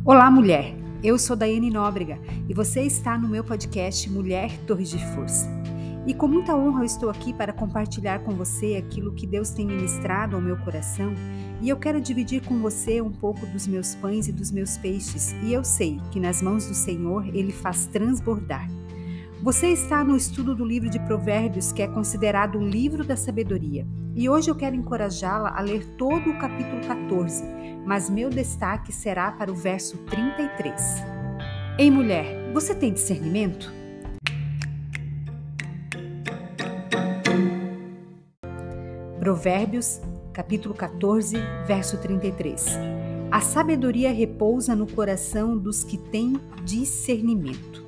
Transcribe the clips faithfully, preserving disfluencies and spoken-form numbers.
Olá, mulher! Eu sou Daiane Nóbrega e você está no meu podcast Mulher Torre de Força. E com muita honra eu estou aqui para compartilhar com você aquilo que Deus tem ministrado ao meu coração, e eu quero dividir com você um pouco dos meus pães e dos meus peixes, e eu sei que nas mãos do Senhor Ele faz transbordar. Você está no estudo do livro de Provérbios, que é considerado o livro da sabedoria. E hoje eu quero encorajá-la a ler todo o capítulo catorze, mas meu destaque será para o verso trinta e três. Ei, mulher, você tem discernimento? Provérbios, capítulo catorze, verso trinta e três. A sabedoria repousa no coração dos que têm discernimento.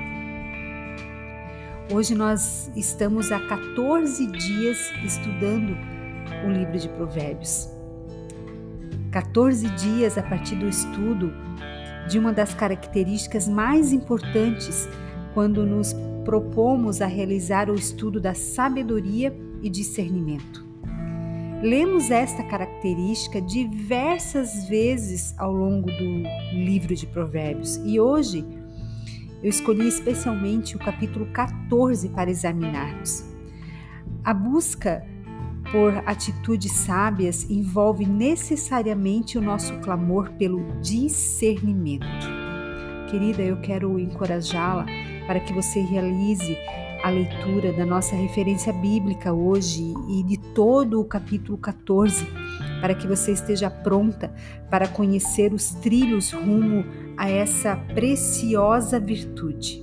Hoje nós estamos há catorze dias estudando o livro de Provérbios. catorze dias a partir do estudo de uma das características mais importantes quando nos propomos a realizar o estudo da sabedoria e discernimento. Lemos esta característica diversas vezes ao longo do livro de Provérbios e hoje eu escolhi especialmente o capítulo catorze para examinarmos. A busca por atitudes sábias envolve necessariamente o nosso clamor pelo discernimento. Querida, eu quero encorajá-la para que você realize a leitura da nossa referência bíblica hoje e de todo o capítulo catorze, para que você esteja pronta para conhecer os trilhos rumo a essa preciosa virtude.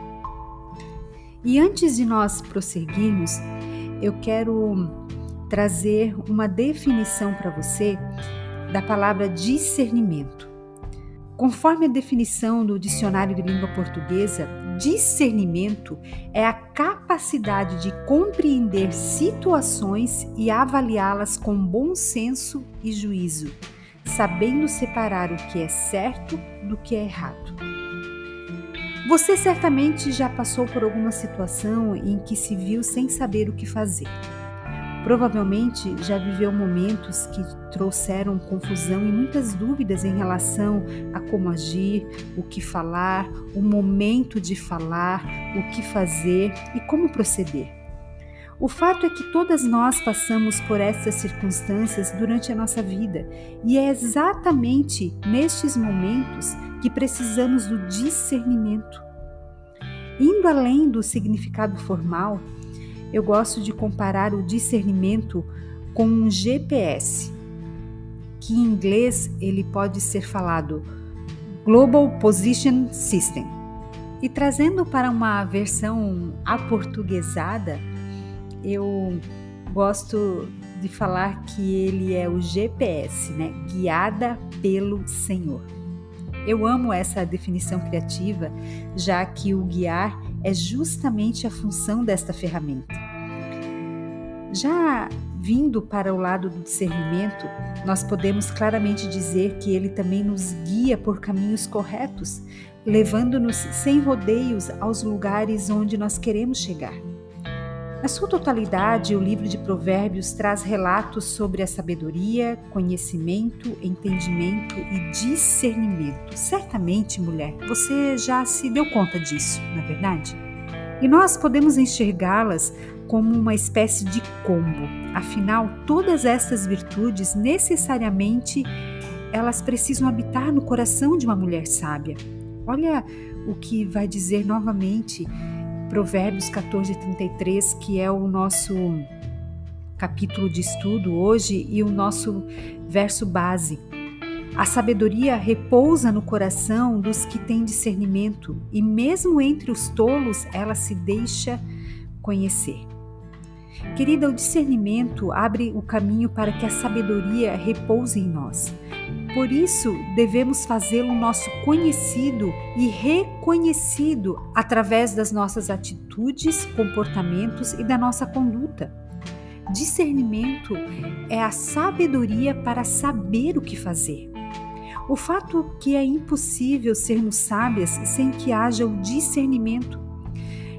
E antes de nós prosseguirmos, eu quero trazer uma definição para você da palavra discernimento. Conforme a definição do Dicionário de Língua Portuguesa, discernimento é a capacidade de compreender situações e avaliá-las com bom senso e juízo, sabendo separar o que é certo do que é errado. Você certamente já passou por alguma situação em que se viu sem saber o que fazer. Provavelmente já viveu momentos que trouxeram confusão e muitas dúvidas em relação a como agir, o que falar, o momento de falar, o que fazer e como proceder. O fato é que todas nós passamos por essas circunstâncias durante a nossa vida e é exatamente nestes momentos que precisamos do discernimento. Indo além do significado formal, eu gosto de comparar o discernimento com um G P S, que em inglês ele pode ser falado Global Position System. E trazendo para uma versão aportuguesada, eu gosto de falar que ele é o G P S, né? Guiada pelo Senhor. Eu amo essa definição criativa, já que o guiar é justamente a função desta ferramenta. Já vindo para o lado do discernimento, nós podemos claramente dizer que ele também nos guia por caminhos corretos, levando-nos sem rodeios aos lugares onde nós queremos chegar. Na sua totalidade, o livro de Provérbios traz relatos sobre a sabedoria, conhecimento, entendimento e discernimento. Certamente, mulher, você já se deu conta disso, não é verdade? E nós podemos enxergá-las como uma espécie de combo. Afinal, todas estas virtudes, necessariamente, elas precisam habitar no coração de uma mulher sábia. Olha o que vai dizer novamente Provérbios catorze, trinta e três, que é o nosso capítulo de estudo hoje e o nosso verso base. A sabedoria repousa no coração dos que têm discernimento e mesmo entre os tolos ela se deixa conhecer. Querida, o discernimento abre o caminho para que a sabedoria repouse em nós. Por isso, devemos fazê-lo nosso conhecido e reconhecido através das nossas atitudes, comportamentos e da nossa conduta. Discernimento é a sabedoria para saber o que fazer. O fato que é impossível sermos sábias sem que haja o discernimento.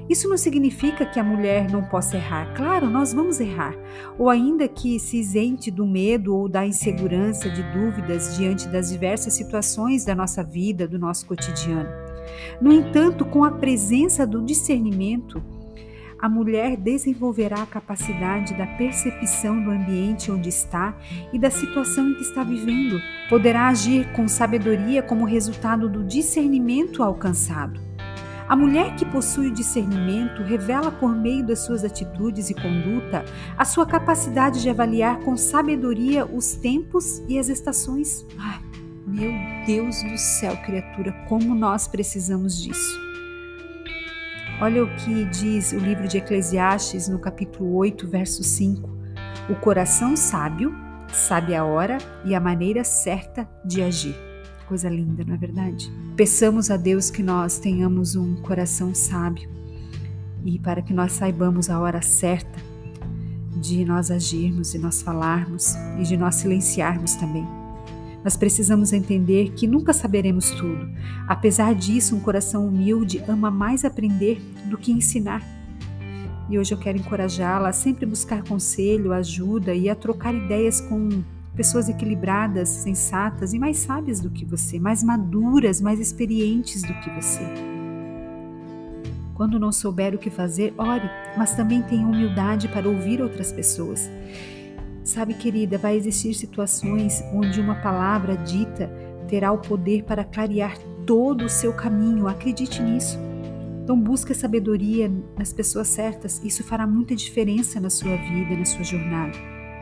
Isso não significa que a mulher não possa errar. Claro, nós vamos errar. Ou ainda que se isente do medo ou da insegurança, de dúvidas diante das diversas situações da nossa vida, do nosso cotidiano. No entanto, com a presença do discernimento, a mulher desenvolverá a capacidade da percepção do ambiente onde está e da situação em que está vivendo. Poderá agir com sabedoria como resultado do discernimento alcançado. A mulher que possui o discernimento revela por meio das suas atitudes e conduta a sua capacidade de avaliar com sabedoria os tempos e as estações. Ai, meu Deus do céu, criatura, como nós precisamos disso. Olha o que diz o livro de Eclesiastes no capítulo oito, verso cinco. O coração sábio sabe a hora e a maneira certa de agir. Coisa linda, não é verdade? Peçamos a Deus que nós tenhamos um coração sábio e para que nós saibamos a hora certa de nós agirmos, de nós falarmos e de nós silenciarmos também. Nós precisamos entender que nunca saberemos tudo. Apesar disso, um coração humilde ama mais aprender do que ensinar. E hoje eu quero encorajá-la a sempre buscar conselho, ajuda e a trocar ideias com pessoas equilibradas, sensatas e mais sábias do que você, mais maduras, mais experientes do que você. Quando não souber o que fazer, ore, mas também tenha humildade para ouvir outras pessoas. Sabe, querida, vai existir situações onde uma palavra dita terá o poder para clarear todo o seu caminho, acredite nisso. Então busque a sabedoria nas pessoas certas, isso fará muita diferença na sua vida, na sua jornada.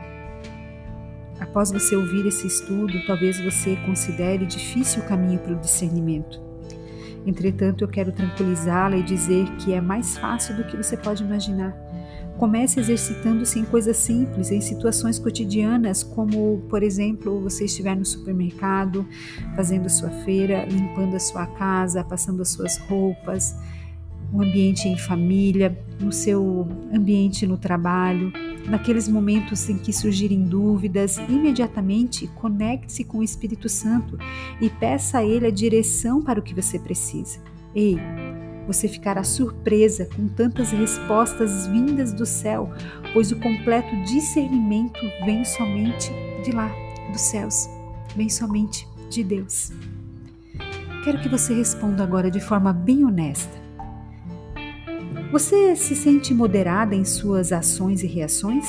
Após você ouvir esse estudo, talvez você considere difícil o caminho para o discernimento. Entretanto, eu quero tranquilizá-la e dizer que é mais fácil do que você pode imaginar. Comece exercitando-se em coisas simples, em situações cotidianas, como, por exemplo, você estiver no supermercado, fazendo a sua feira, limpando a sua casa, passando as suas roupas, um ambiente em família, no seu ambiente no trabalho. Naqueles momentos em que surgirem dúvidas, imediatamente conecte-se com o Espírito Santo e peça a Ele a direção para o que você precisa. Ei, você ficará surpresa com tantas respostas vindas do céu, pois o completo discernimento vem somente de lá, dos céus, vem somente de Deus. Quero que você responda agora de forma bem honesta. Você se sente moderada em suas ações e reações?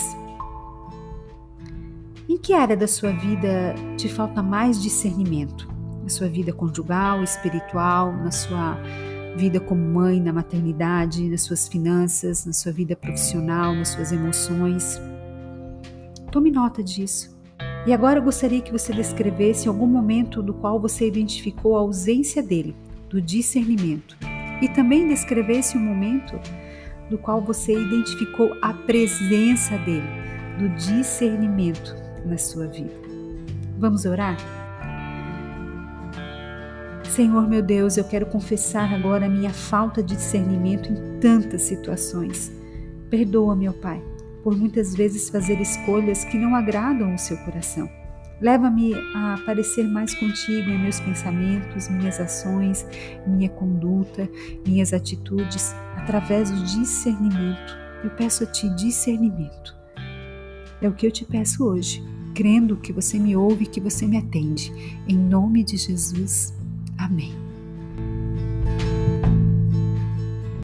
Em que área da sua vida te falta mais discernimento? Na sua vida conjugal, espiritual, na sua vida como mãe, na maternidade, nas suas finanças, na sua vida profissional, nas suas emoções? Tome nota disso. E agora eu gostaria que você descrevesse algum momento do qual você identificou a ausência dele, do discernimento. E também descrevesse um momento do qual você identificou a presença dele, do discernimento na sua vida. Vamos orar? Senhor meu Deus, eu quero confessar agora a minha falta de discernimento em tantas situações. Perdoa-me, ó Pai, por muitas vezes fazer escolhas que não agradam o seu coração. Leva-me a parecer mais contigo em meus pensamentos, minhas ações, minha conduta, minhas atitudes, através do discernimento. Eu peço a Ti discernimento. É o que eu te peço hoje, crendo que você me ouve e que você me atende. Em nome de Jesus, amém.